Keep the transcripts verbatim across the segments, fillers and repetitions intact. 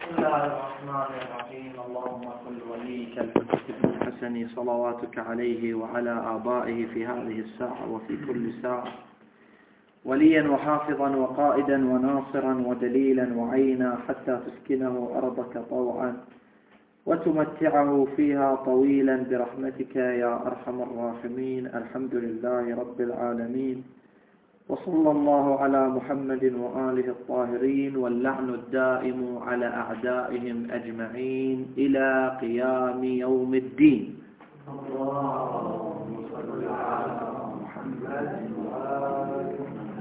بسم الله الرحمن الرحيم. اللهم صل وليك الحسن الحسن صلواتك عليه وعلى آبائه في هذه الساعة وفي كل ساعة وليا وحافظا وقائدا وناصرا ودليلا وعينا حتى تسكنه أرضك طوعا وتمتعه فيها طويلا برحمتك يا أرحم الراحمين. الحمد لله رب العالمين، وصلى الله على محمد وآله الطاهرين، واللعن الدائم على أعدائهم أجمعين إلى قيام يوم الدين. اللهم صل على محمد وآله.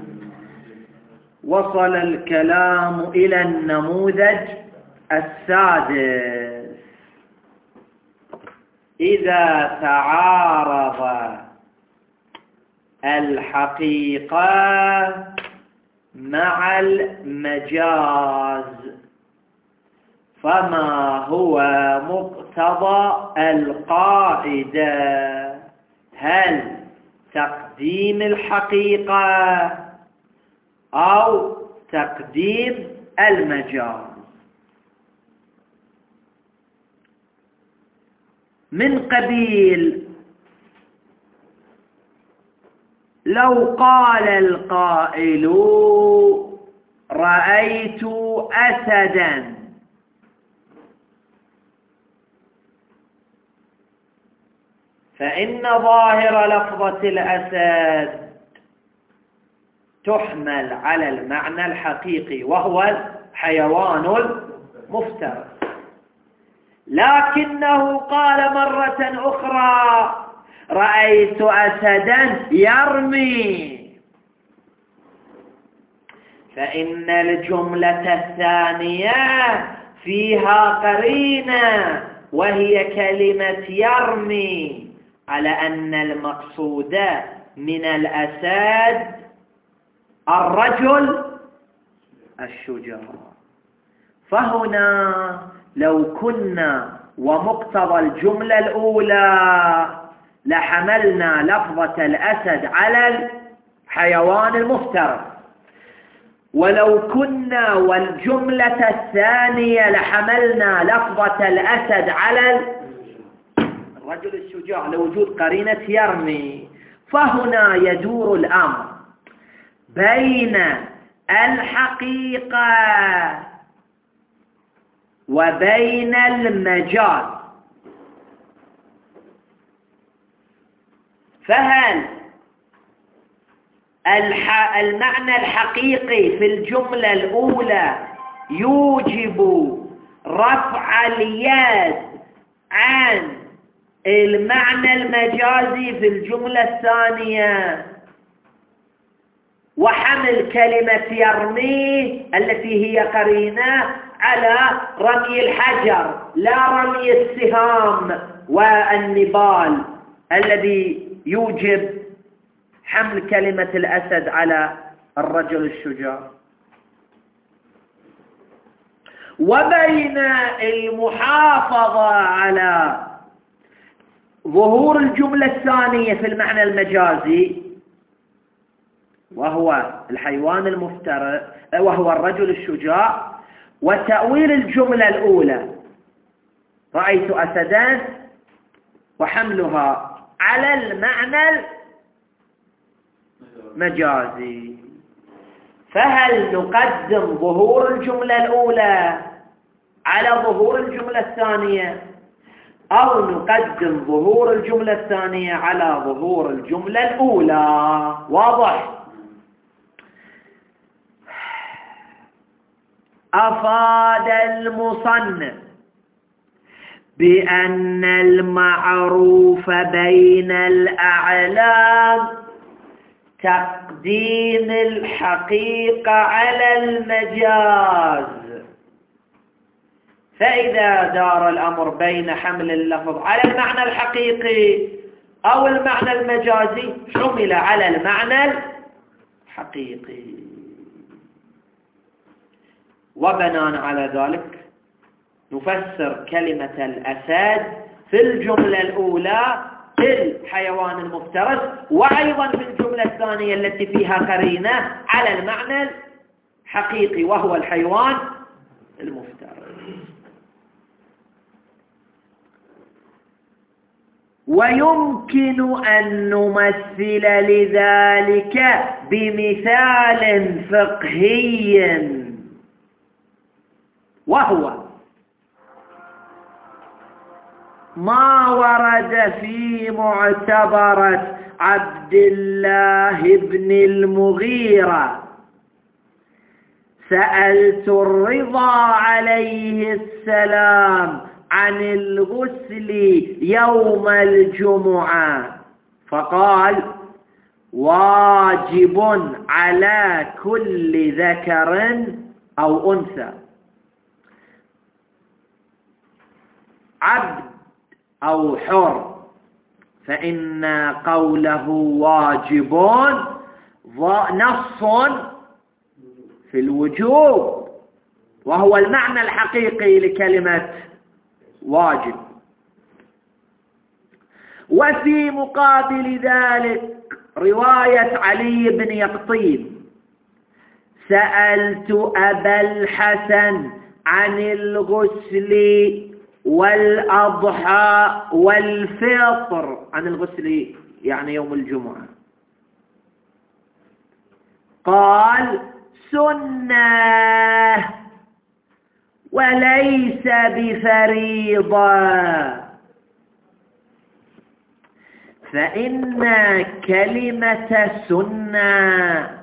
وصل الكلام إلى النموذج السادس. إذا تعارض الحقيقة مع المجاز فما هو مقتضى القاعدة؟ هل تقديم الحقيقة أو تقديم المجاز؟ من قبيل لو قال القائل رأيت أسدا، فإن ظاهر لفظة الأسد تحمل على المعنى الحقيقي وهو الحيوان المفترس، لكنه قال مرة أخرى رأيت أسدا يرمي، فإن الجملة الثانية فيها قرينة وهي كلمة يرمي على أن المقصود من الأسد الرجل الشجاع. فهنا لو كنا ومقتضى الجملة الأولى لحملنا لفظة الأسد على الحيوان المفترس، ولو كنا والجملة الثانية لحملنا لفظة الأسد على الرجل الشجاع لوجود قرينة يرمي. فهنا يدور الأمر بين الحقيقة وبين المجاز. فهل المعنى الحقيقي في الجملة الأولى يوجب رفع اليد عن المعنى المجازي في الجملة الثانية وحمل كلمة يرمي التي هي قرينة على رمي الحجر لا رمي السهام والنبال الذي يوجب حمل كلمة الأسد على الرجل الشجاع؟ وبين المحافظة على ظهور الجملة الثانية في المعنى المجازي وهو الحيوان المفترس وهو الرجل الشجاع، وتأويل الجملة الأولى رأيت أسدان وحملها على المعنى المجازي. فهل نقدم ظهور الجملة الأولى على ظهور الجملة الثانية أو نقدم ظهور الجملة الثانية على ظهور الجملة الأولى؟ واضح؟ أفاد المصنف بأن المعروف بين الأعلام تقديم الحقيقة على المجاز، فإذا دار الأمر بين حمل اللفظ على المعنى الحقيقي أو المعنى المجازي حمل على المعنى الحقيقي. وبناء على ذلك نفسر كلمة الأسد في الجملة الأولى الحيوان المفترس، وأيضا في الجملة الثانية التي فيها قرينة على المعنى الحقيقي وهو الحيوان المفترض. ويمكن أن نمثل لذلك بمثال فقهي، وهو ما ورد في معتبرة عبد الله بن المغيرة: سألت الرضا عليه السلام عن الغسل يوم الجمعة فقال: واجب على كل ذكر أو أنثى، عبد أو حر، فإن قوله واجب نص في الوجوب، وهو المعنى الحقيقي لكلمة واجب. وفي مقابل ذلك رواية علي بن يقطين: سألت أبا الحسن عن الغسل والأضحى والفطر، عن الغسل يعني يوم الجمعة، قال: سنة وليس بفريضة، فإن كلمة سنة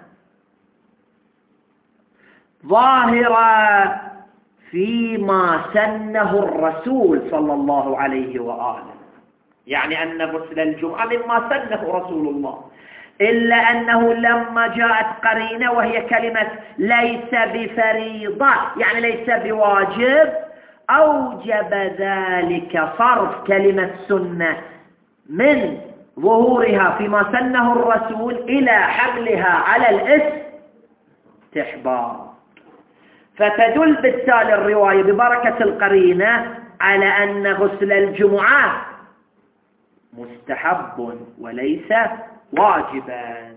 ظاهرة فيما سنه الرسول صلى الله عليه وآله، يعني أن غسل الجمعة مما سنه رسول الله، إلا أنه لما جاءت قرينة وهي كلمة ليس بفريضة يعني ليس بواجب، أوجب ذلك صرف كلمة سنة من ظهورها فيما سنه الرسول إلى حملها على الاستحباب. فتدل بالتالي الرواية ببركة القرينة على أن غسل الجمعة مستحب وليس واجبا.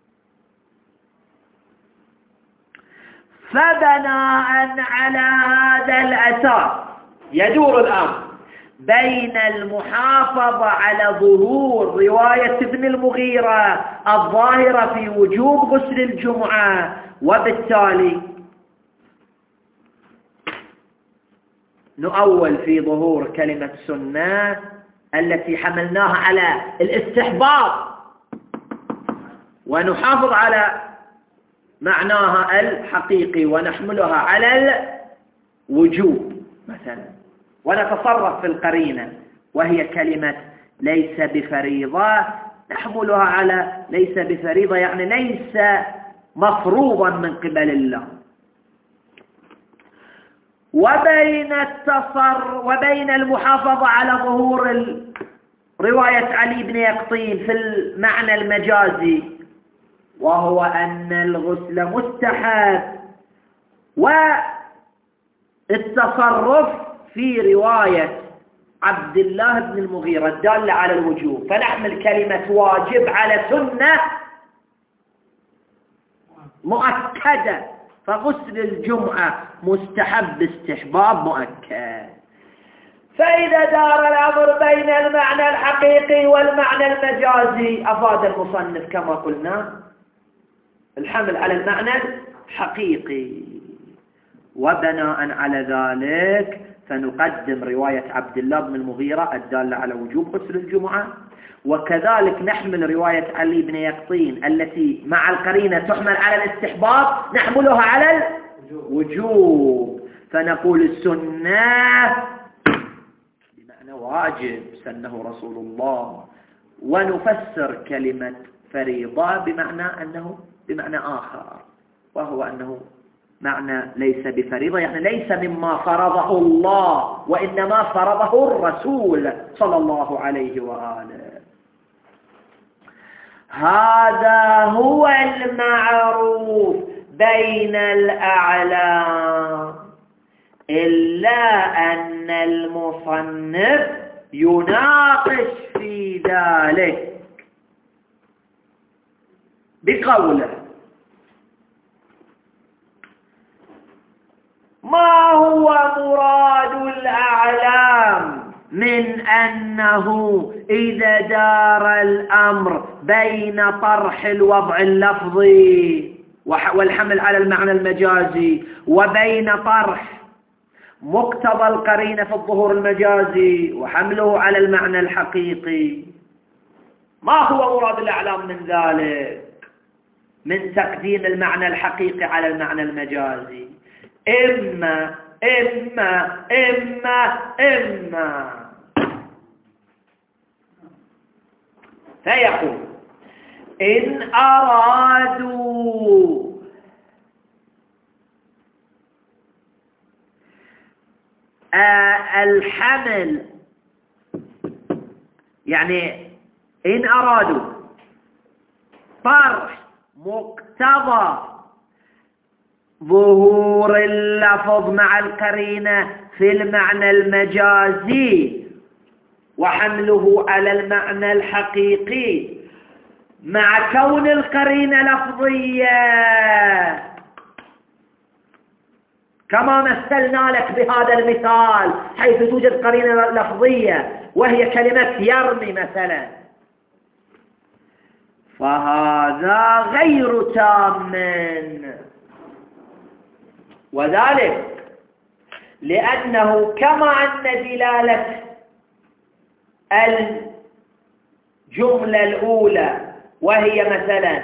فبناء على هذا الأساس يدور الأمر بين المحافظة على ظهور رواية ابن المغيرة الظاهرة في وجوب غسل الجمعة، وبالتالي نؤول في ظهور كلمة سنة التي حملناها على الاستحباب، ونحافظ على معناها الحقيقي ونحملها على الوجوب مثلا، ونتصرف في القرينة وهي كلمة ليس بفريضة، نحملها على ليس بفريضة يعني ليس مفروضا من قبل الله. وبين التصر وبين المحافظة على ظهور رواية علي بن يقطين في المعنى المجازي، وهو أن الغسل مستحب، والتصرف في رواية عبد الله بن المغيرة الدالة على الوجوب، فنحمل كلمة واجب على سنة مؤكدة، فغسل الجمعة مستحب استحباب مؤكد. فإذا دار الأمر بين المعنى الحقيقي والمعنى المجازي، أفاد المصنف كما قلنا الحمل على المعنى الحقيقي. وبناء على ذلك فنقدم رواية عبد الله بن المغيرة الدالة على وجوب غسل الجمعة، وكذلك نحمل رواية علي بن يقطين التي مع القرينة تحمل على الاستحباب نحملها على الوجوب، فنقول السنة بمعنى واجب سنه رسول الله، ونفسر كلمة فريضة بمعنى أنه بمعنى آخر، وهو أنه معنى ليس بفريضة يعني ليس مما فرضه الله، وإنما فرضه الرسول صلى الله عليه وآله. هذا هو المعروف بين الأعلام، إلا أن المصنف يناقش في ذلك بقوله: ما هو مراد الأعلام من أنه إذا دار الأمر بين طرح الوضع اللفظي والحمل على المعنى المجازي وبين طرح مقتضى القرينة في الظهور المجازي وحمله على المعنى الحقيقي، ما هو مراد الأعلام من ذلك؟ من تقديم المعنى الحقيقي على المعنى المجازي، إما إما إما إما فيقول إن أرادوا آه الحمل، يعني إن أرادوا طرح مقتضى ظهور اللفظ مع القرينة في المعنى المجازي وحمله على المعنى الحقيقي مع كون القرينة لفظية، كما مثلنا لك بهذا المثال حيث توجد قرينة لفظية وهي كلمة يرمي مثلا، فهذا غير تام، وذلك لأنه كما أن دلالة الجملة الأولى وهي مثلا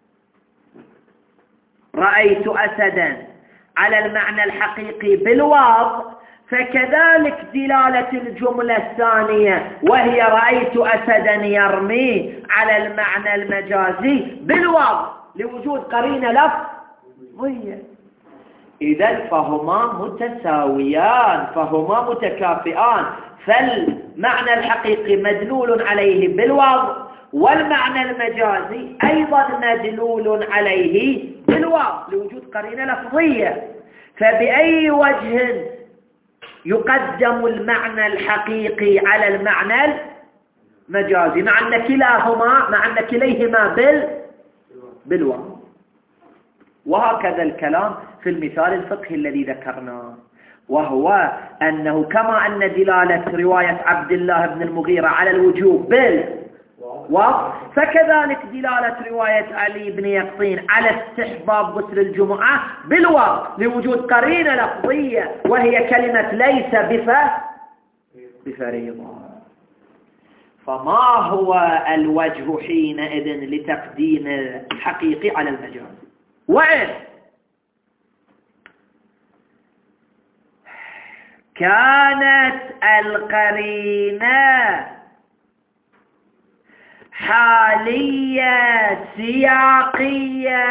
رأيت أسدا على المعنى الحقيقي بالوضع، فكذلك دلالة الجملة الثانية وهي رأيت أسدا يرمي على المعنى المجازي بالوضع لوجود قرينة لفظية. إذن فهما متساويان، فهما متكافئان، فالمعنى الحقيقي مدلول عليه بالوضع والمعنى المجازي أيضا مدلول عليه بالوضع لوجود قرينة لفظية. فبأي وجه يقدم المعنى الحقيقي على المعنى المجازي مع أن كلاهما مع أن كليهما بال بالوضع؟ وهكذا الكلام في المثال الفقهي الذي ذكرناه، وهو أنه كما أن دلالة رواية عبد الله بن المغيرة على الوجوب بالوضع، فكذلك دلالة رواية علي بن يقطين على استحباب غسل الجمعة بالوضع لوجود قرينة لفظية وهي كلمة ليس بفريضة. فما هو الوجه حينئذ لتقديم الحقيقي على المجاز؟ وإن كانت القرينة حالية سياقية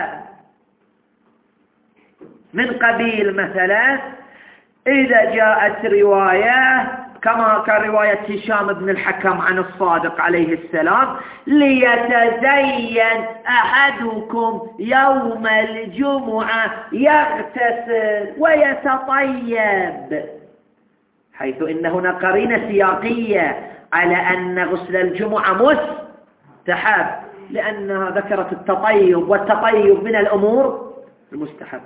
من قبيل مثلا إذا جاءت رواية كما كان رواية هشام بن الحكم عن الصادق عليه السلام ليتزين أحدكم يوم الجمعة يغتسل ويتطيب، حيث إن هنا قرينة سياقية على أن غسل الجمعة مستحب لأنها ذكرت التطيب، والتطيب من الأمور المستحب.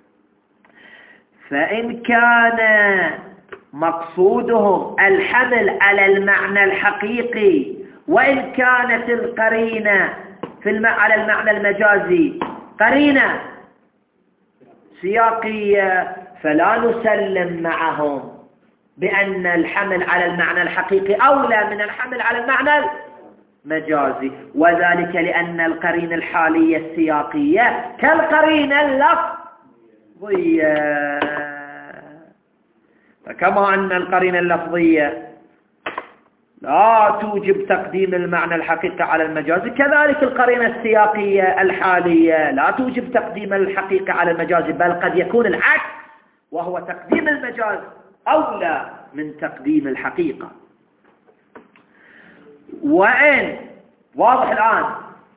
فإن كان مقصودهم الحمل على المعنى الحقيقي وإن كانت القرينة في الم... على المعنى المجازي قرينة سياقية، فلا نسلم معهم بأن الحمل على المعنى الحقيقي أولى من الحمل على المعنى المجازي، وذلك لأن القرينة الحالية السياقية كالقرينة اللفظية. فكما أن القرينة اللفظية لا توجب تقديم المعنى الحقيقي على المجازي، كذلك القرينة السياقية الحالية لا توجب تقديم الحقيقة على المجازي، بل قد يكون العكس، وهو تقديم المجاز أولى من تقديم الحقيقة. وإن واضح الآن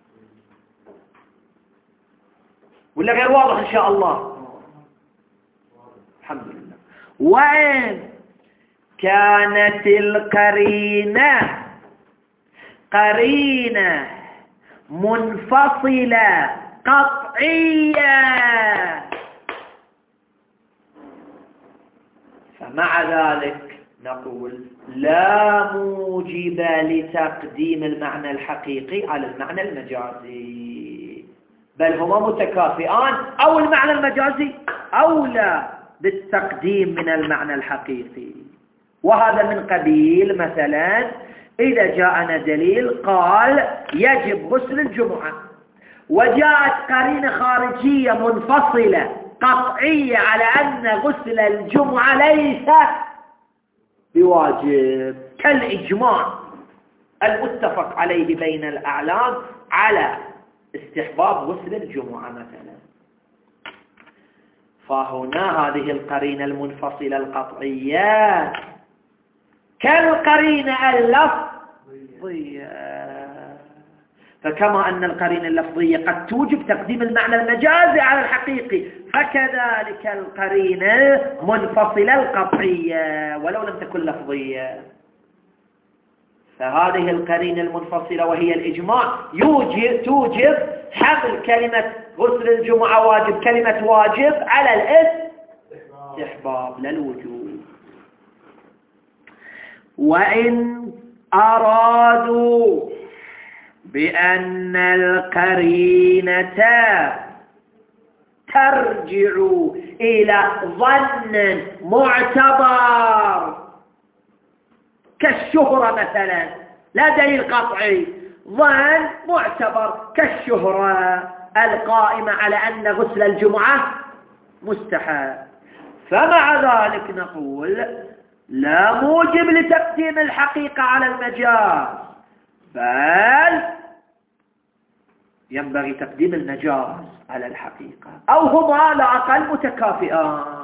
ولا غير واضح إن شاء الله؟ الحمد لله. وإن كانت القرينة قرينة منفصلة قطعية فمع ذلك نقول لا موجب لتقديم المعنى الحقيقي على المعنى المجازي، بل هما متكافئان، أو المعنى المجازي أولى بالتقديم من المعنى الحقيقي. وهذا من قبيل مثلا إذا جاءنا دليل قال يجب غسل الجمعة، وجاءت قرينة خارجية منفصلة قطعية على أن غسل الجمعة ليس بواجب، كالإجماع المتفق عليه بين الأعلام على استحباب غسل الجمعة مثلا. فهنا هذه القرينة المنفصلة القطعية كالقرينة اللفظية، فكما أن القرينة اللفظية قد توجب تقديم المعنى المجازي على الحقيقي، فكذلك القرينة منفصلة القطعية ولو لم تكن لفظية. فهذه القرينة المنفصلة وهي الإجماع يوجب توجب حمل كلمة غسل الجمعة واجب كلمة واجب على الاستحباب لا الوجوب. وإن أرادوا بأن القرينة ترجع إلى ظن معتبر كالشهرة مثلا، لا دليل قطعي، ظن معتبر كالشهرة القائمة على أن غسل الجمعة مستحب، فمع ذلك نقول لا موجب لتقديم الحقيقة على المجاز، بل ينبغي تقديم المجاز على الحقيقة، أو هما على الأقل متكافئان.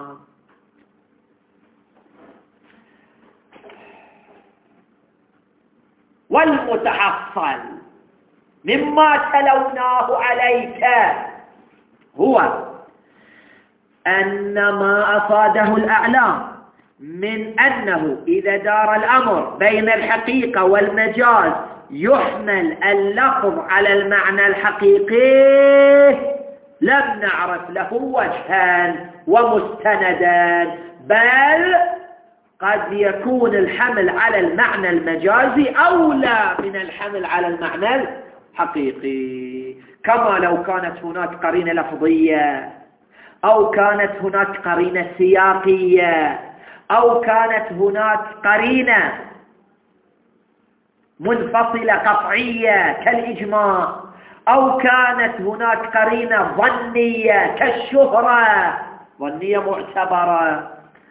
والمتحصل مما تلوناه عليك هو أن ما أفاده الأعلام من أنه إذا دار الأمر بين الحقيقة والمجاز يحمل اللفظ على المعنى الحقيقي لم نعرف له وجها ومستندا، بل قد يكون الحمل على المعنى المجازي أولى من الحمل على المعنى الحقيقي، كما لو كانت هناك قرينة لفظية أو كانت هناك قرينة سياقية أو كانت هناك قرينة منفصلة قطعية كالإجماع أو كانت هناك قرينة ظنية كالشهرة، ظنية معتبرة.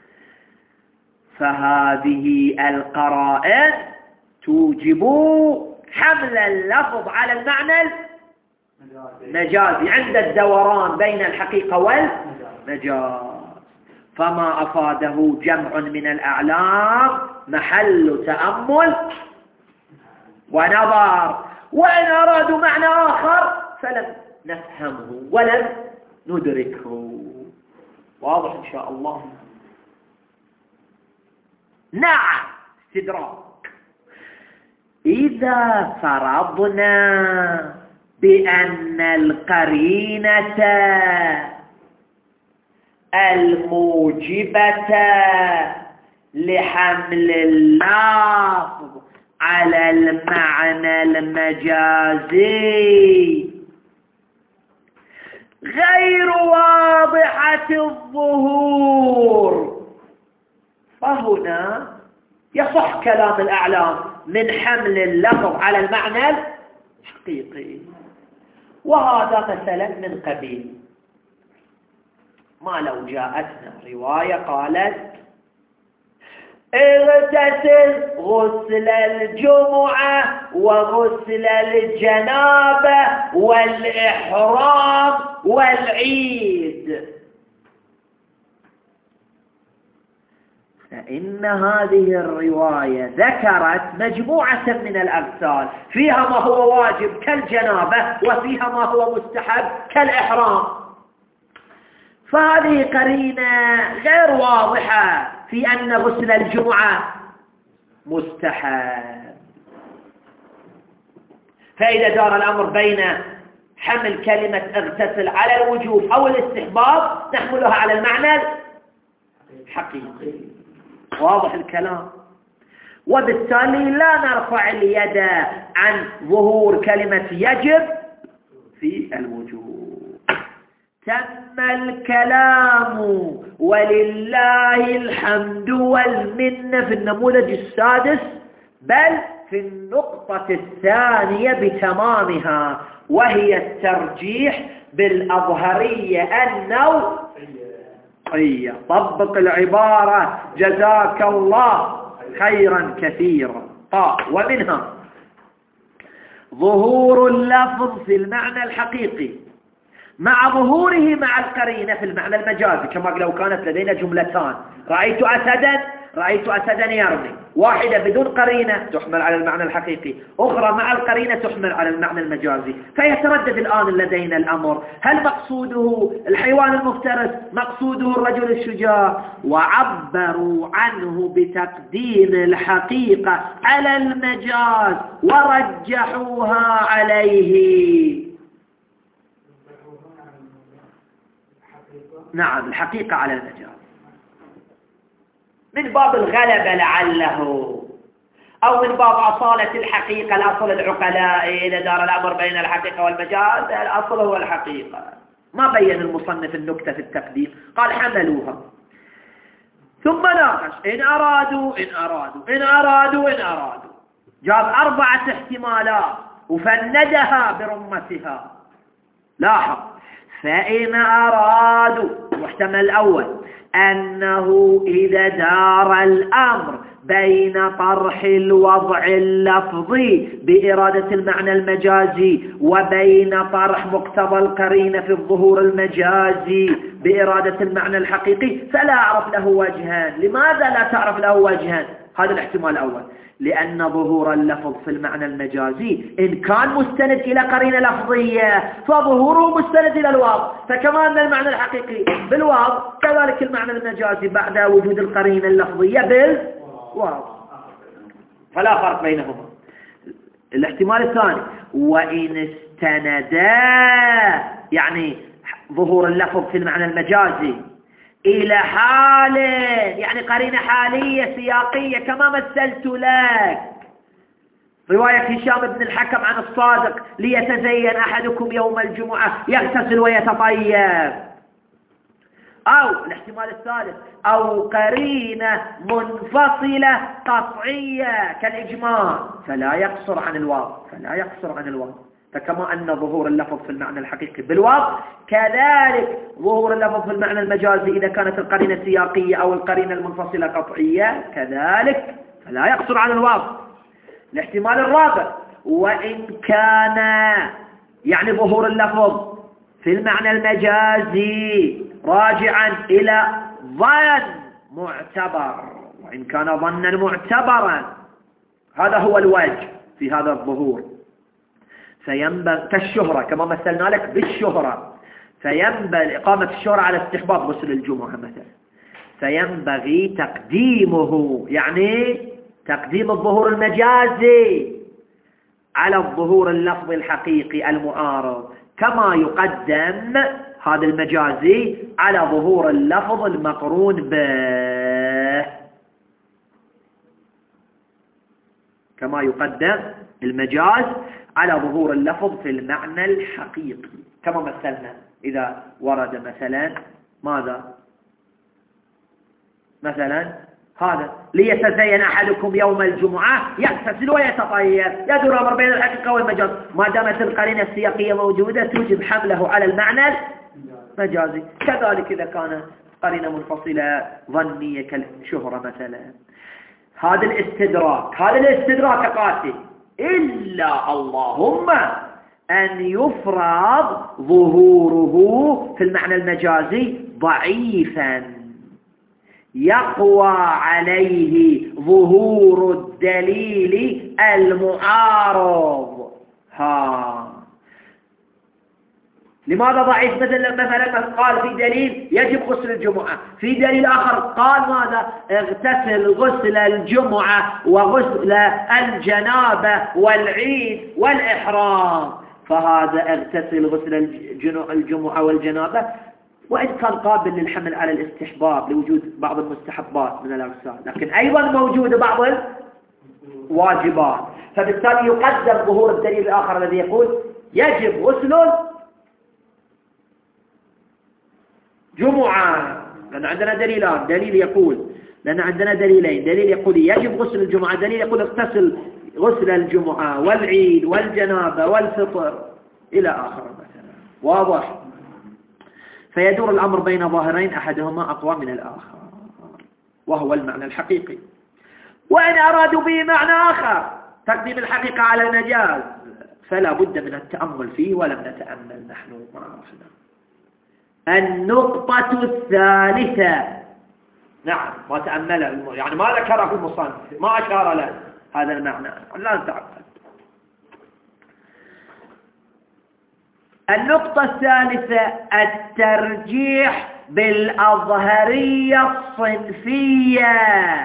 فهذه القرائن توجب حمل اللفظ على المعنى المجازي عند الدوران بين الحقيقة والمجاز، فما أفاده جمع من الأعلام محل تأمل ونظر، وإن أرادوا معنى آخر فلم نفهمه ولم ندركه. واضح إن شاء الله؟ نعم. استدراك. إذا فرضنا بأن القرينة الموجبة لحمل اللفظ على المعنى المجازي غير واضحة الظهور، فهنا يصح كلام الأعلام من حمل اللفظ على المعنى الحقيقي. وهذا مثلا من قبيل ما لو جاءتنا رواية قالت اغتسل غسل الجمعة وغسل الجنابة والإحرام والعيد، فإن هذه الرواية ذكرت مجموعة من الأغسال فيها ما هو واجب كالجنابة وفيها ما هو مستحب كالإحرام، فهذه قرينة غير واضحة في أن غسل الجمعة مستحب. فإذا دار الأمر بين حمل كلمة اغتسل على الوجوب أو الاستحباب نحملها على المعنى الحقيقي. واضح الكلام. وبالتالي لا نرفع اليد عن ظهور كلمة يجب في الوجوب. تم الكلام ولله الحمد والمنة في النموذج السادس، بل في النقطة الثانية بتمامها، وهي الترجيح بالأظهرية النوعية. طبق العبارة جزاك الله خيرا كثيرا. قال ومنها ظهور اللفظ في المعنى الحقيقي مع ظهوره مع القرينة في المعنى المجازي، كما لو كانت لدينا جملتان: رأيت أسدا رأيت أسدا يرمي، واحدة بدون قرينة تحمل على المعنى الحقيقي، أخرى مع القرينة تحمل على المعنى المجازي. فيتردد الآن لدينا الأمر، هل مقصوده الحيوان المفترس، مقصوده الرجل الشجاع؟ وعبروا عنه بتقديم الحقيقة على المجاز ورجحوها عليه. نعم، الحقيقة على المجاز من باب الغلبة لعله، أو من باب أصالة الحقيقة. الأصل العقلاء إذا دار الأمر بين الحقيقة والمجاز الأصل هو الحقيقة. ما بين المصنف النكتة في التقديم، قال حملوها ثم ناقش إن أرادوا إن أرادوا إن أرادوا إن أرادوا جاب أربعة احتمالات وفندها برمتها. لاحظ: فإن أرادوا، المحتمل الأول أنه إذا دار الأمر بين طرح الوضع اللفظي بإرادة المعنى المجازي وبين طرح مقتضى القرينة في الظهور المجازي بإرادة المعنى الحقيقي فلا أعرف له وجهان. لماذا لا تعرف له وجهان؟ هذا الاحتمال الأول: لأن ظهور اللفظ في المعنى المجازي إن كان مستند إلى قرينة لفظية فظهوره مستند إلى الواو، فكما أن المعنى الحقيقي بالواو كذلك المعنى المجازي بعد وجود القرينة اللفظية بالواو، فلا فرق بينهما. الاحتمال الثاني: وإن استندا، يعني ظهور اللفظ في المعنى المجازي إلى حال، يعني قرينة حالية سياقية كما مثلت لك رواية هشام بن الحكم عن الصادق: ليتزين أحدكم يوم الجمعة يغتسل ويتطيب. أو الاحتمال الثالث: أو قرينة منفصلة قطعية كالإجماع، فلا يقصر عن الواو فلا يقصر عن الواو فكما أن ظهور اللفظ في المعنى الحقيقي بالواو كذلك ظهور اللفظ في المعنى المجازي إذا كانت القرينة السياقية أو القرينة المنفصلة قطعية كذلك فلا يقصر عن الواو. الاحتمال الرابع: وإن كان، يعني ظهور اللفظ في المعنى المجازي راجعا إلى ظن معتبر، وإن كان ظنا معتبرا، هذا هو الوجه في هذا الظهور، فينبغي كالشهرة كما مثلنا لك بالشهرة، فينبغي إقامة الشهرة على استحباب غسل الجمعة مثلا، فينبغي تقديمه، يعني تقديم الظهور المجازي على الظهور اللفظي الحقيقي المعارض، كما يقدم هذا المجازي على ظهور اللفظ المقرون به، كما يقدم المجاز على ظهور اللفظ في المعنى الحقيقي كما مثلنا. إذا ورد مثلا ماذا؟ مثلا هذا: ليتزين أحدكم يوم الجمعة يغتسل ويتطيب، يدور الأمر بين الحقيقة والمجاز، ما دامت القرينة السياقية موجودة توجب حمله على المعنى المجازي. كذلك إذا كان قرينة منفصلة ظنية كالشهرة مثلا. هذا الاستدراك هذا الاستدراك قاسي، إلا اللهم أن يفرض ظهوره في المعنى المجازي ضعيفا يقوى عليه ظهور الدليل المعارض. ها لماذا ضعيف؟ مثلا مثلا قال في دليل يجب غسل الجمعة، في دليل آخر قال ماذا؟ اغتسل غسل الجمعة وغسل الجنابة والعيد والإحرام، فهذا اغتسل غسل الجمعة والجنابة وإن كان قابل للحمل على الاستحباب لوجود بعض المستحبات من الأغسال، لكن أيضا موجود بعض الواجبات، فبالتالي يقدم ظهور الدليل الآخر الذي يقول يجب غسل جمعة، لأن عندنا دليلان، دليل يقول لأن عندنا دليلين، دليل يقول يجب غسل الجمعة، دليل يقول اغتسل غسل الجمعة والعيد والجنابة والفطر إلى آخر مثلا. واضح؟ فيدور الأمر بين ظاهرين أحدهما أقوى من الآخر، وهو المعنى الحقيقي. وإن أرادوا به معنى آخر تقديم الحقيقة على المجاز فلا بد من التأمل فيه، ولم نتأمل نحن ما عرفنا. النقطة الثالثة، نعم ما تأمل يعني ما ذكره في المصنف، ما أشار له هذا المعنى، لا نتعقد. النقطة الثالثة الترجيح بالأظهرية الصنفية،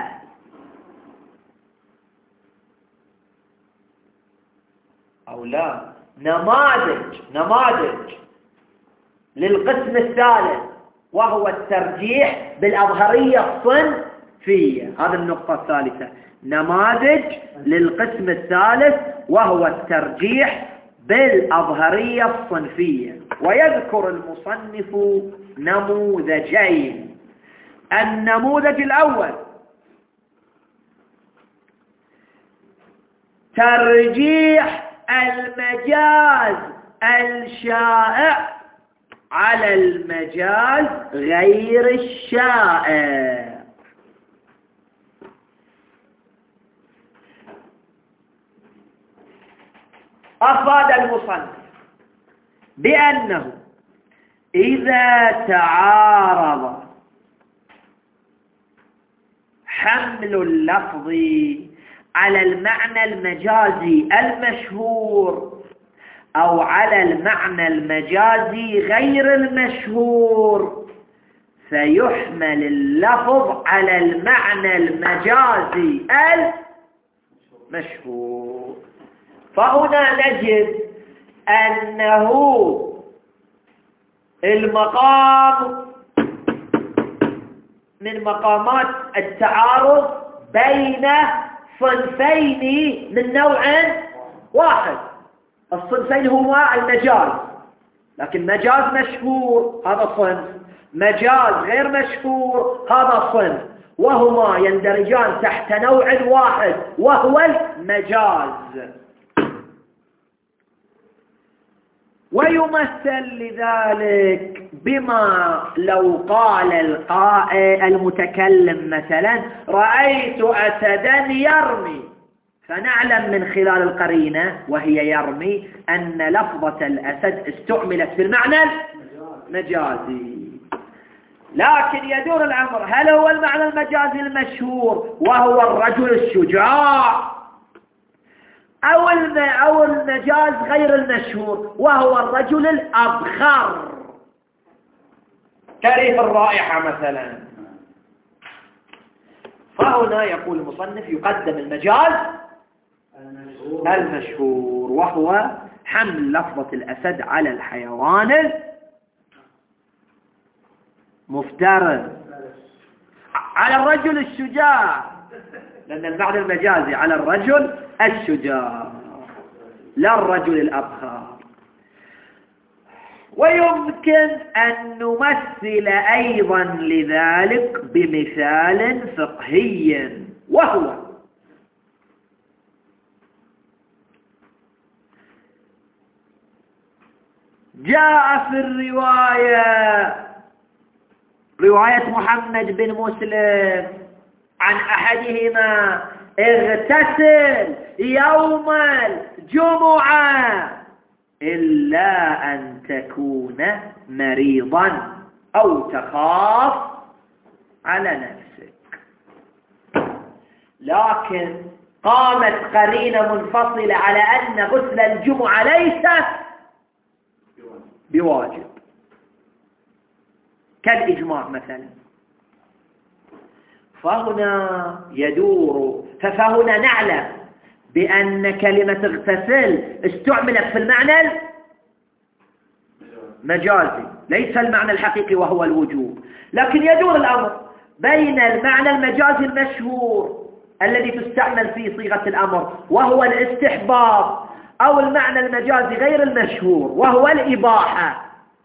أو لا نماذج نماذج للقسم الثالث، وهو الترجيح بالأظهرية الصنفية. هذا النقطة الثالثة، نماذج للقسم الثالث وهو الترجيح بالأظهرية الصنفية. ويذكر المصنف نموذجين. النموذج الأول ترجيح المجاز الشائع على المجاز غير الشائع. أفاد المصنف بأنه إذا تعارض حمل اللفظ على المعنى المجازي المشهور أو على المعنى المجازي غير المشهور فيحمل اللفظ على المعنى المجازي المشهور. فهنا نجد أنه المقام من مقامات التعارض بين صنفين من نوع واحد. الصنفين هما المجاز، لكن مجاز مشهور هذا صنف، مجاز غير مشهور هذا صنف، وهما يندرجان تحت نوع واحد وهو المجاز. ويمثل لذلك بما لو قال القائل المتكلم مثلا رأيت أسدا يرمي، فنعلم من خلال القرينة وهي يرمي أن لفظة الأسد استعملت في المعنى المجازي. لكن يدور الأمر هل هو المعنى المجازي المشهور وهو الرجل الشجاع، أو أو المجاز غير المشهور وهو الرجل الأبخر كريف الرائحة مثلا. فهنا يقول المصنف يقدم المجاز المشهور وهو حمل لفظة الأسد على الحيوان المفترس، على الرجل الشجاع، لأن المعنى المجازي على الرجل الشجاع لا الرجل الأبخر. ويمكن أن نمثل أيضا لذلك بمثال فقهي، وهو جاء في الرواية رواية محمد بن مسلم عن أحدهما اغتسل يوم الجمعة إلا أن تكون مريضا أو تخاف على نفسك. لكن قامت قرينة منفصلة على أن غسل الجمعة ليس بواجب كالإجماع مثلا. فهنا يدور فهنا نعلم بأن كلمة اغتسل استعملت في المعنى مجازي ليس المعنى الحقيقي وهو الوجوب، لكن يدور الأمر بين المعنى المجازي المشهور الذي تستعمل فيه صيغة الأمر وهو الاستحباب، أو المعنى المجازي غير المشهور وهو الإباحة.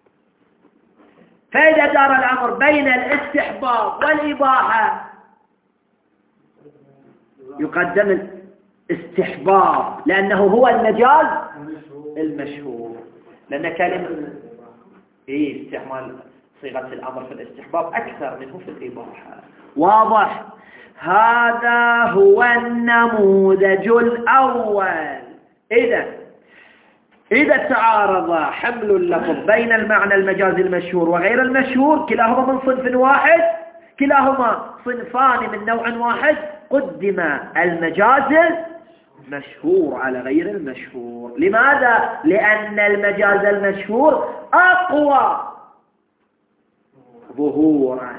فإذا دار الأمر بين الاستحباب والإباحة يقدم الاستحباب لأنه هو المجاز المشهور، لأن كلمة إيه استعمال صيغة الأمر في الاستحباب أكثر منه في الإباحة. واضح؟ هذا هو النموذج الأول. إذا إذا تعارض حمل اللفظ بين المعنى المجازي المشهور وغير المشهور، كلاهما من صنف واحد، كلاهما صنفان من نوع واحد، قدم المجاز المشهور على غير المشهور. لماذا؟ لأن المجاز المشهور أقوى ظهورا،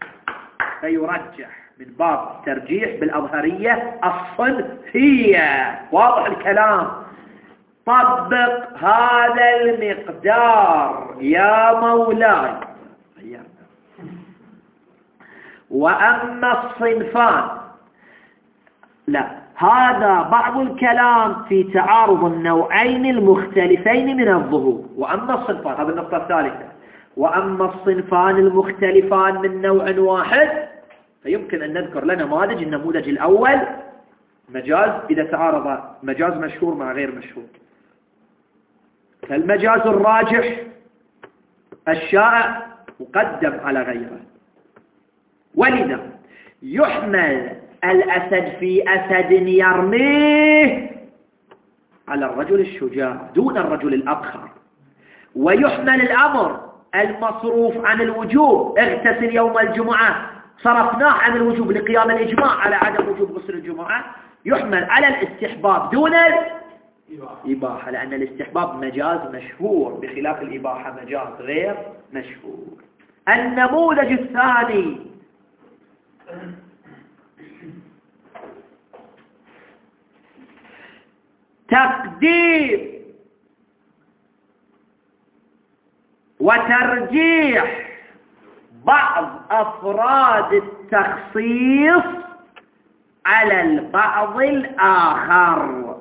فيرجح من باب ترجيح بالأظهرية الصنفية. واضح الكلام؟ طبق هذا المقدار يا مولاي. وأما الصنفان، لا، هذا بعض الكلام في تعارض النوعين المختلفين من الظهور. وأما الصنفان، هذه النقطة الثالثة، وأما الصنفان المختلفان من نوع واحد فيمكن أن نذكر لنا نماذج. النموذج الأول مجاز إذا تعارض مجاز مشهور مع غير مشهور، فالمجاز الراجح الشائع مقدم على غيره، ولذا يحمل الأسد في أسد يرميه على الرجل الشجاع دون الرجل الأبخر، ويحمل الأمر المصروف عن الوجوب اغتسل يوم الجمعة صرفناه عن الوجوب لقيام الإجماع على عدم وجوب غسل الجمعة، يحمل على الاستحباب دون الإباحة، لأن الاستحباب مجاز مشهور بخلاف الإباحة مجاز غير مشهور. النموذج الثاني تقديم وترجيح بعض أفراد التخصيص على البعض الآخر،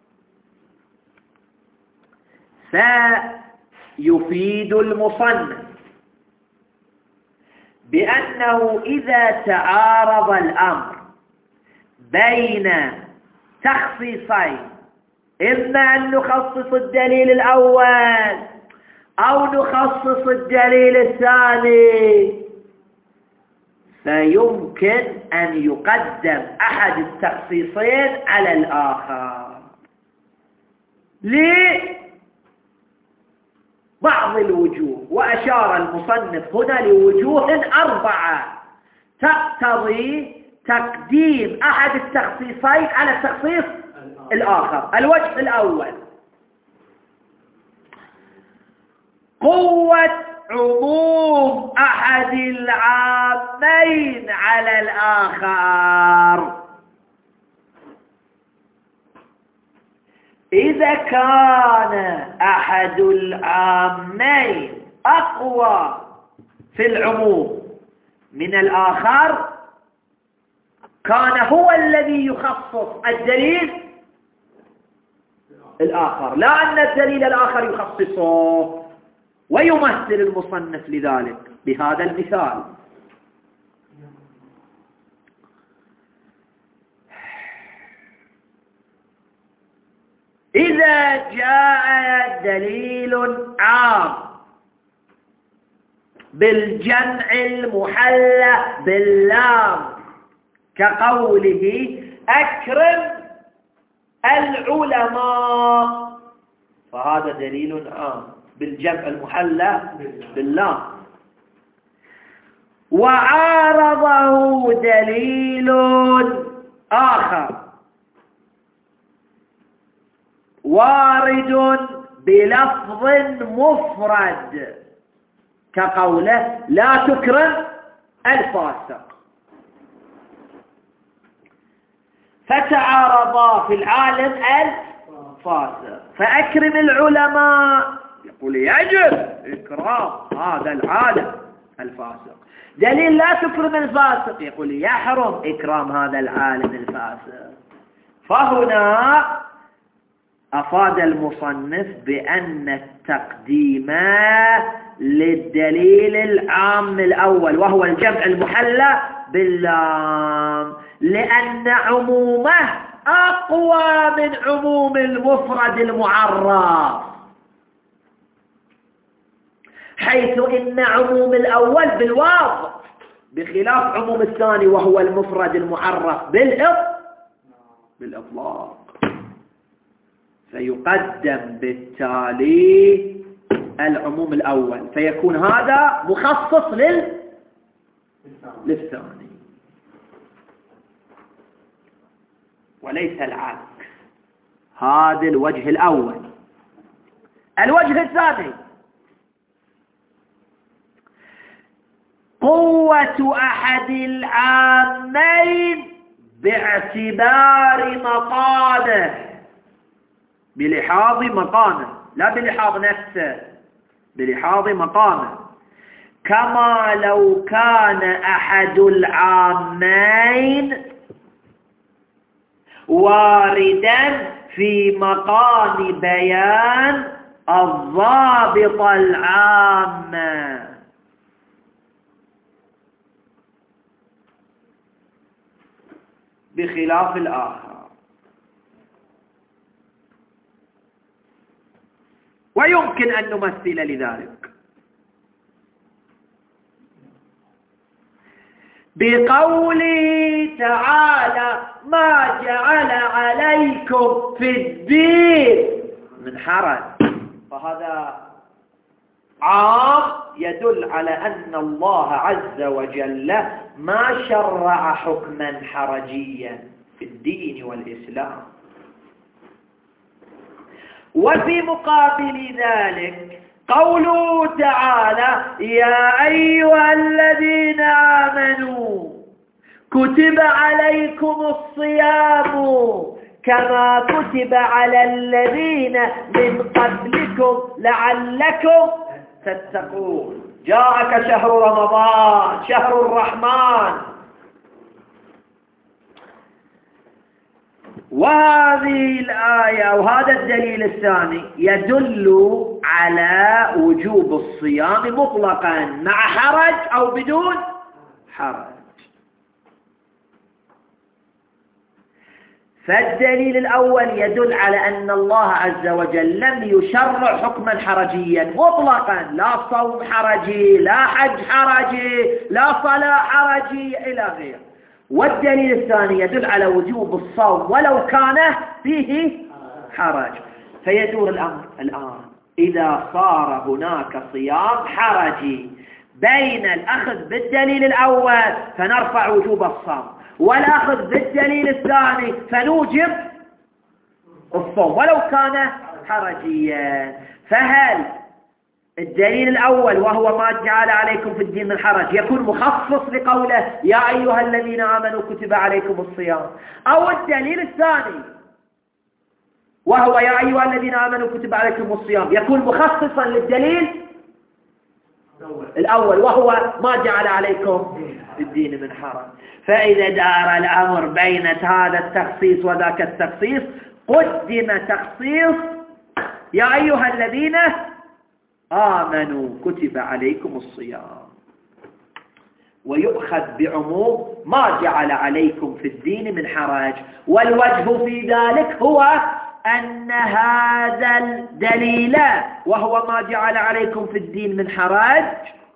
فيفيد المصنف بأنه إذا تعارض الأمر بين تخصيصين، إما أن نخصص الدليل الأول أو نخصص الدليل الثاني، فيمكن أن يقدم أحد التخصيصين على الآخر لبعض الوجوه. وأشار المصنف هنا لوجوه أربعة تقتضي تقديم أحد التخصيصين على التخصيص الآخر. الوجه الأول قوة عموم أحد العامين على الآخر. إذا كان أحد العامين أقوى في العموم من الآخر كان هو الذي يخصص الدليل الآخر، لا أن الدليل الآخر يخصصه. ويمثل المصنف لذلك بهذا المثال: إذا جاء دليل عام بالجمع المحلى باللام كقوله أكرم العلماء، فهذا دليل عام بالجمع المحلى باللام. وعارضه دليل آخر وارد بلفظ مفرد كقوله لا تكرم الفاسق، فتعارضا في العالم الفاسق، فأكرم العلماء يقول يجب إكرام هذا العالم الفاسق. دليل لا تكرم الفاسق، يقول يحرم إكرام هذا العالم الفاسق. فهنا أفاد المصنف بأن التقديم للدليل العام الأول وهو الجمع المحلى باللام، لأن عمومه أقوى من عموم المفرد المعرف، حيث إن عموم الأول بالواو بخلاف عموم الثاني وهو المفرد المعرف بالإطلاق. فيقدم بالتالي العموم الأول، فيكون هذا مخصص لل... للثاني وليس العكس. هذا الوجه الأول. الوجه الثاني قوة أحد العامين باعتبار مقامه، بلحاظ مقامه لا بلحاظ نفسه، بلحاظ مقامه، كما لو كان أحد العامين واردا في مقام بيان الضابط العام، بخلاف الآخر. ويمكن أن نمثل لذلك بقوله تعالى ما جعل عليكم في الدين من حرج. فهذا عام يدل على أن الله عز وجل ما شرع حكما حرجيا في الدين والإسلام. وفي مقابل ذلك قوله تعالى يا أيها الذين آمنوا كتب عليكم الصيام كما كتب على الذين من قبلكم لعلكم تتقون. جاءك شهر رمضان شهر الرحمن. وهذه الآية وهذا الدليل الثاني يدل على وجوب الصيام مطلقا مع حرج أو بدون حرج. فالدليل الأول يدل على أن الله عز وجل لم يشرع حكما حرجيا مطلقا، لا صوم حرجي لا حج حرجي لا صلاة حرجي إلى غيره. والدليل الثاني يدل على وجوب الصوم ولو كان فيه حرج. فيدور الأمر الآن إذا صار هناك صيام حرجي بين الأخذ بالدليل الأول فنرفع وجوب الصوم، والأخذ بالدليل الثاني فنوجب الصوم ولو كان حرجيا. فهل الدليل الأول وهو ما جعل عليكم في الدين من حرج يكون مخصص لقوله يا أيها الذين آمنوا كتب عليكم الصيام، أو الدليل الثاني وهو يا أيها الذين آمنوا كتب عليكم الصيام يكون مخصصا للدليل الأول وهو ما جعل عليكم في الدين من حرج؟ فإذا دار الأمر بين هذا التخصيص وذاك التخصيص قدم تخصيص يا أيها الذين آمنوا كتب عليكم الصيام، ويؤخذ بعموم ما جعل عليكم في الدين من حرج. والوجه في ذلك هو أن هذا الدليل وهو ما جعل عليكم في الدين من حرج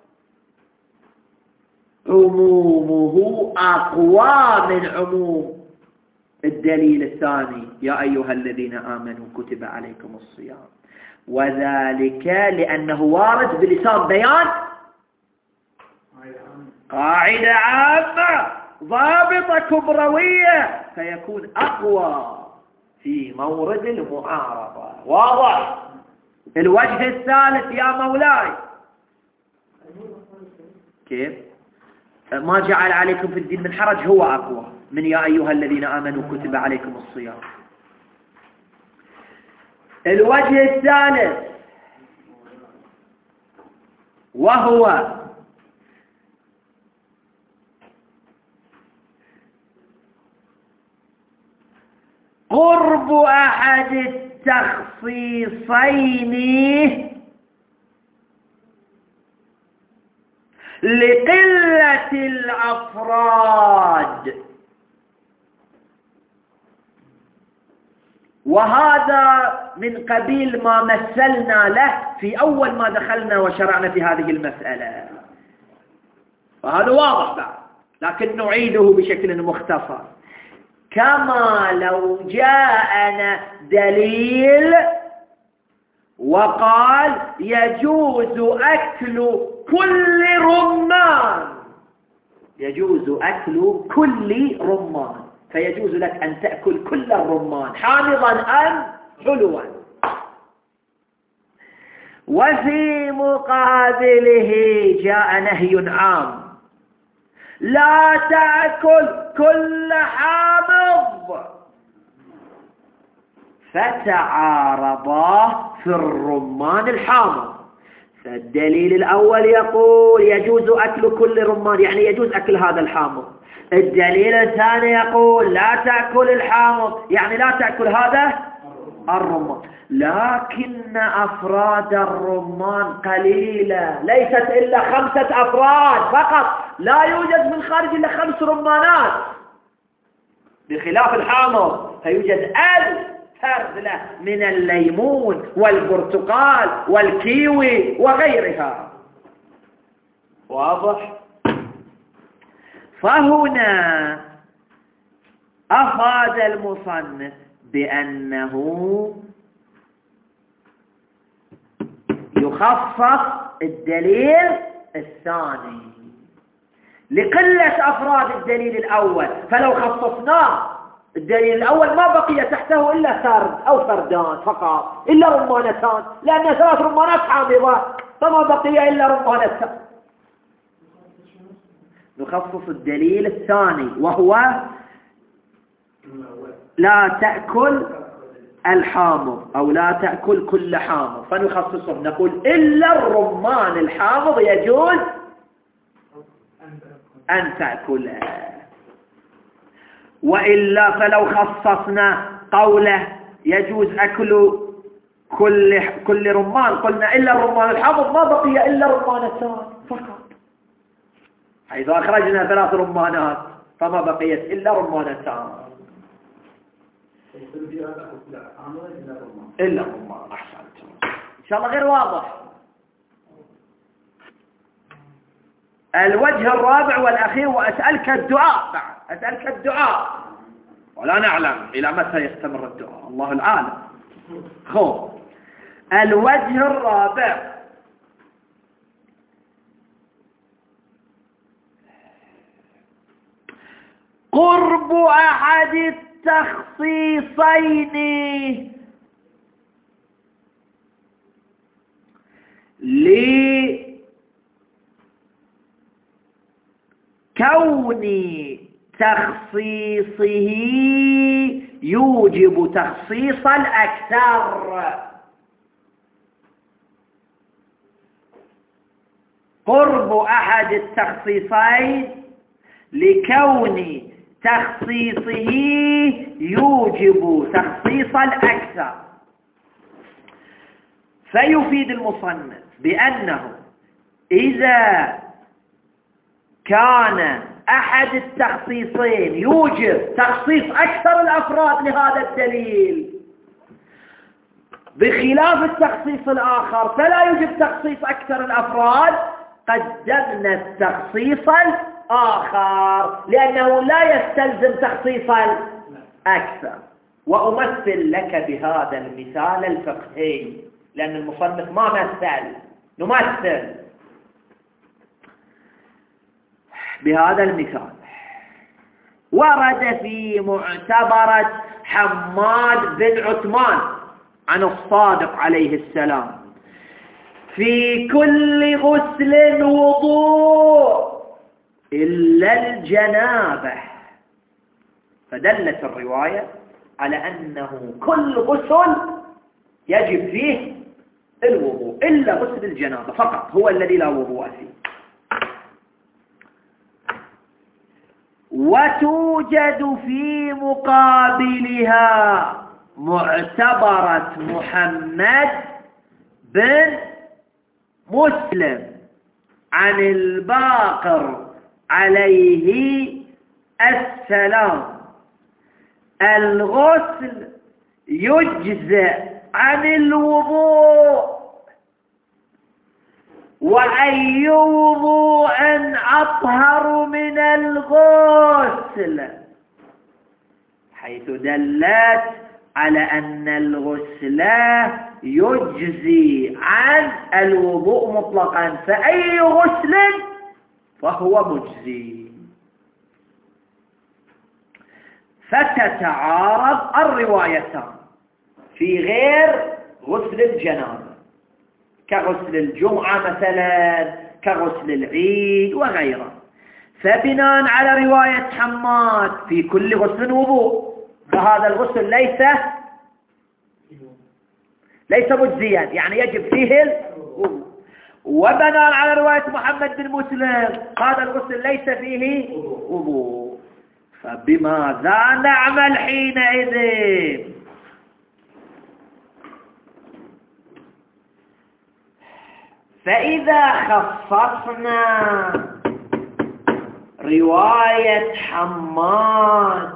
عمومه أقوى من عموم الدليل الثاني يا أيها الذين آمنوا كتب عليكم الصيام، وذلك لأنه وارد بلسان بيان قاعدة عامة ضابطة كبروية، فيكون أقوى في مورد المعارضة. واضح؟ الوجه الثالث يا مولاي كيف؟ ما جعل عليكم في الدين من حرج هو أقوى من يا أيها الذين آمنوا كتب عليكم الصيام. الوجه الثالث وهو قرب أحد التخصيصين لقلة الأفراد، وهذا من قبيل ما مثلنا له في أول ما دخلنا وشرعنا في هذه المسألة، وهذا واضح بعد، لكن نعيده بشكل مختصر. كما لو جاءنا دليل وقال يجوز أكل كل رمان، يجوز أكل كل رمان، فيجوز لك أن تأكل كل الرمان حامضا أم حلوا. وفي مقابله جاء نهي عام: لا تأكل كل حامض، فتعارضا في الرمان الحامض. فالدليل الأول يقول يجوز أكل كل رمان، يعني يجوز أكل هذا الحامض. الدليل الثاني يقول لا تأكل الحامض، يعني لا تأكل هذا الرمان. لكن أفراد الرمان قليلة، ليست إلا خمسة أفراد فقط، لا يوجد من خارج إلا خمس رمانات، بخلاف الحامض فيوجد ألف فرد له من الليمون والبرتقال والكيوي وغيرها. واضح؟ فهنا أفاد المصنف بأنه يخصص الدليل الثاني لقلة أفراد الدليل الأول، فلو خصصناه الدليل الأول ما بقي تحته إلا فرد أو فردان فقط، إلا رمانتان، لأن ثلاث رمانات حامضة، فما بقي إلا رمانتان. نخصص الدليل الثاني وهو لا تأكل الحامض أو لا تأكل كل حامض، فنخصصه نقول إلا الرمان الحامض يجوز أن تأكله، وإلا فلو خصصنا قوله يجوز أكل كل كل رمان قلنا إلا الرمان الحامض، ما بقي إلا رمانتان فقط، حيث أخرجنا ثلاث رمانات فما بقيت إلا رمانتان. إلا رمان. أحسنت، إن شاء الله غير واضح. الوجه الرابع والأخير، وأسألك الدعاء بعد، أسألك الدعاء، ولا نعلم إلى متى يستمر الدعاء، الله العالم. خو الوجه الرابع: قرب أحد التخصيصين لكون تخصيصه يوجب تخصيص الأكثر. قرب أحد التخصيصين لكون تخصيصه يوجب تخصيص الأكثر. فيفيد المصنف بأنه إذا كان أحد التخصيصين يوجب تخصيص أكثر الأفراد لهذا الدليل بخلاف التخصيص الآخر فلا يوجب تخصيص أكثر الأفراد، قدمنا التخصيص الآخر لأنه لا يستلزم تخصيص أكثر. وأمثل لك بهذا المثال الفقهي، لأن المصنف ما مثل، نمثل بهذا المثال. ورد في معتبرة حماد بن عثمان عن الصادق عليه السلام: في كل غسل وضوء إلا الجنابة. فدلت الرواية على أنه كل غسل يجب فيه الوضوء إلا غسل الجنابة فقط هو الذي لا وضوء فيه. وتوجد في مقابلها معتبرة محمد بن مسلم عن الباقر عليه السلام: الغسل يجزئ عن الوضوء، وأي وضوء أطهر من الغسل، حيث دلت على أن الغسل يجزي عن الوضوء مطلقا، فأي غسل فهو مجزي. فتتعارض الروايتان في غير غسل الجنابة، كغسل الجمعة مثلا، كغسل العيد وغيره. فبناء على رواية حماد في كل غسل وضوء، فهذا الغسل ليس ليس مجزيا، يعني يجب فيه الوضوء. وبناء على رواية محمد بن مسلم هذا الغسل ليس فيه وضوء. فبماذا نعمل حينئذ؟ فإذا خصصنا رواية حماد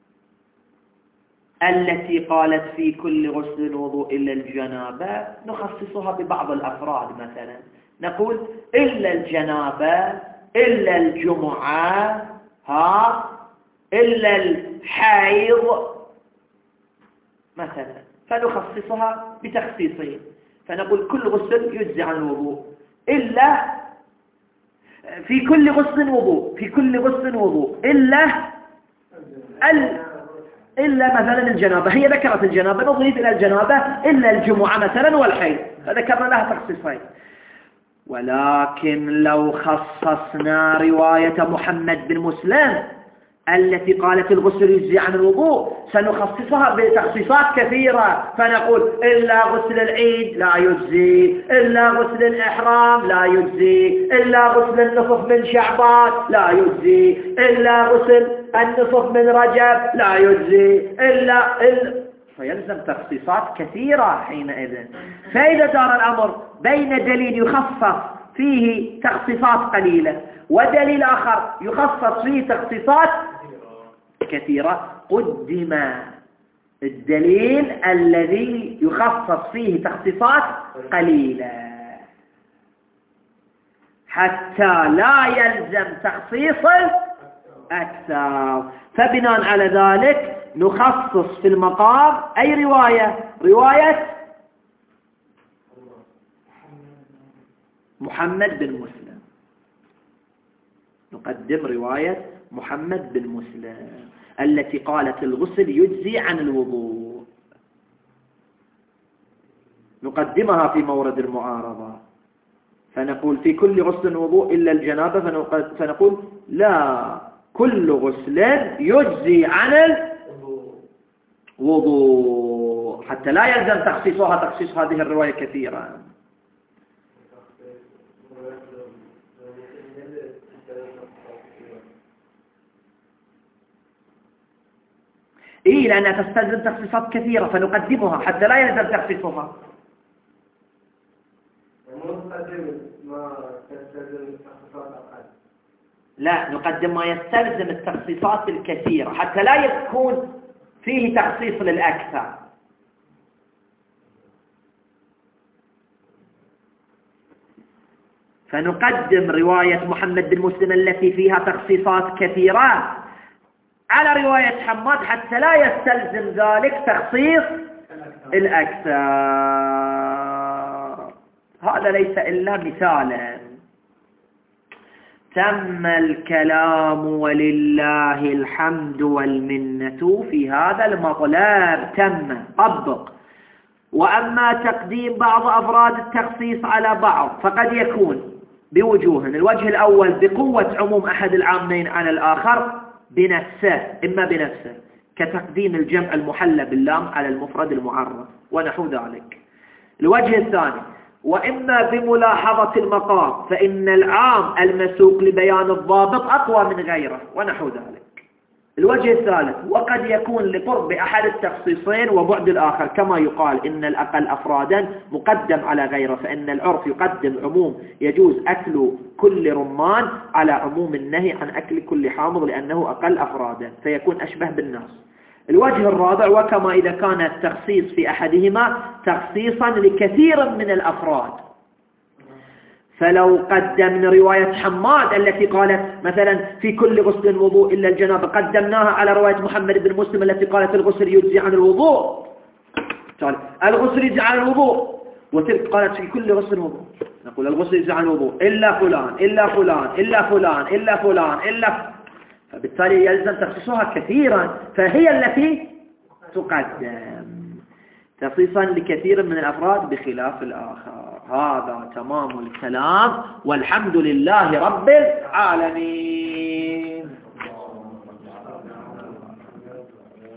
التي قالت في كل غسل وضوء إلا الجنابة، نخصصها ببعض الأفراد، مثلا نقول إلا الجنابة، إلا الجمعة، ها إلا الحيض مثلا، فنخصصها بتخصيصين، فنقول كل غسل يجزي عن الوضوء إلا في كل غسل وضوء في كل غسل وضوء إلا ال... إلا مثلا الجنابة، هي ذكرت الجنابة، نضيف إلى الجنابة إلا الجمعة مثلا والحيض، فذكرنا لها تخصيصين. ولكن لو خصصنا رواية محمد بن مسلم التي قالت الغسل يجزي عن الوضوء سنخصصها بتخصيصات كثيرة، فنقول إلا غسل العيد لا يجزي، إلا غسل الإحرام لا يجزي، إلا غسل النصف من شعبان لا يجزي، إلا غسل النصف من رجب لا يجزي، إلا إلا فيلزم تخصيصات كثيرة حينئذ. فإذا دار الأمر بين دليل يخصص فيه تخصيصات قليلة ودليل آخر يخصص فيه تخصيصات كثيرة، قدم الدليل الذي يخصص فيه تخصيصات قليلة حتى لا يلزم تخصيص أكثر. فبناء على ذلك نخصص في المقام أي رواية؟ رواية محمد بن مسلم، نقدم رواية محمد بن مسلم التي قالت الغسل يجزي عن الوضوء، نقدمها في مورد المعارضة، فنقول في كل غسل وضوء إلا الجنابة، فنقول لا، كل غسل يجزي عن الوضوء، حتى لا يلزم تخصيصها تخصيص هذه الرواية كثيرا. إيه، لأنها تستلزم تخصيصات كثيرة فنقدمها حتى لا يلزم تخصيصها. لا، نقدم ما يستلزم التخصيصات الكثيرة حتى لا يكون فيه تخصيص للأكثر. فنقدم رواية محمد بن مسلم التي فيها تخصيصات كثيرة على رواية حماد حتى لا يستلزم ذلك تخصيص الأكثر. هذا ليس إلا مثالا. تم الكلام ولله الحمد والمنة في هذا المطلب، تم طبق. وأما تقديم بعض أفراد التخصيص على بعض فقد يكون بوجوه: الوجه الأول بقوة عموم أحد العامين على الآخر بنفسه، إما بنفسه كتقديم الجمع المحلى باللام على المفرد المعرف ونحو ذلك. الوجه الثاني وإما بملاحظة المقام، فإن العام المسوق لبيان الضابط أقوى من غيره ونحو ذلك. الوجه الثالث، وقد يكون لقرب أحد التخصيصين وبعد الآخر، كما يقال إن الأقل أفرادا مقدم على غيره، فإن العرف يقدم عموم يجوز أكل كل رمان على عموم النهي عن أكل كل حامض لأنه أقل أفرادا، فيكون أشبه بالناس. الوجه الرابع، وكما إذا كان التخصيص في أحدهما تخصيصا لكثير من الأفراد، فلو قدمنا رواية حماد التي قالت مثلا في كل غسل وضوء إلا الجنابة، قدمناها على رواية محمد بن مسلم التي قالت الغسل يجزي عن الوضوء، الغسل يجزي عن الوضوء، وتلك قالت في كل غسل وضوء، نقول الغسل يجزي عن الوضوء إلا فلان إلا فلان إلا فلان إلا فلان إلا، فبالتالي يلزم تخصيصها كثيرا، فهي التي تقدم تخصيصا لكثير من الأفراد بخلاف الآخر. هذا تمام الكلام، والحمد لله رب العالمين.